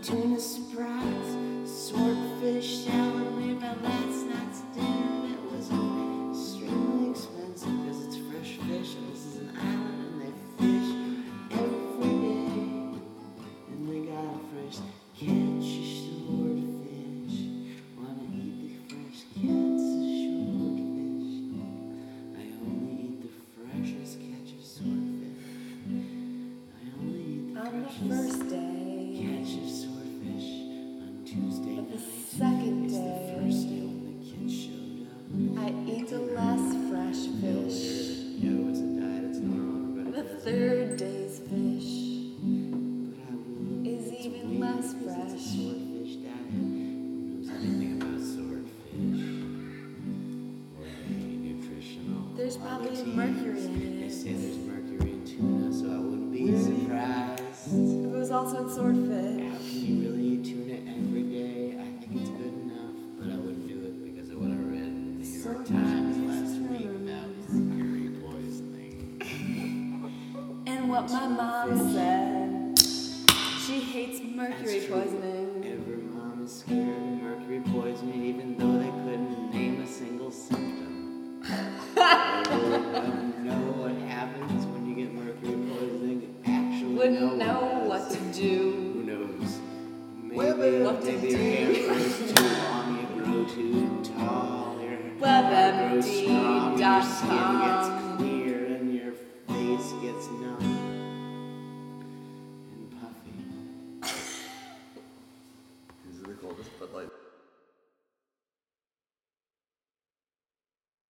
tuna surprise, swordfish salad made by last night's dinner. It was extremely expensive because it's fresh fish and this is an island and they fish every day. And they got a fresh catch a swordfish. Wanna eat the fresh catch a swordfish? I only eat the freshest catch a swordfish. I only eat the On the freshest first day catch a swordfish on Tuesday of the night. second It's the day, first day when the kids showed up. I eat the less fresh fish. Yo, it's a diet, it's normal, everybody The does it. third day's fish But I will. is It's even weird less because fresh. It's a swordfish diet. Who knows anything about swordfish? Or any nutritional There's probably qualities. mercury in They it. say there's mercury in tuna, so I wouldn't be surprised. It was also in swordfish. How can you really eat tuna every day? I think it's good enough, but I wouldn't do it because of what I read in the New York Times last week about mercury poisoning. And what my mom said, she hates mercury That's true. poisoning. Every mom is scared of mercury poisoning, even though they couldn't name a single symptom. They really don't know what happens when you get mercury poisoning. Actually, Wouldn't no know one what does. to do. Who knows? What to Maybe your do. hair grows too long, you grow too tall, your hair grows WebMD.com. strong, your skin gets clear, and your face gets numb and puffy. These are the coldest, but like.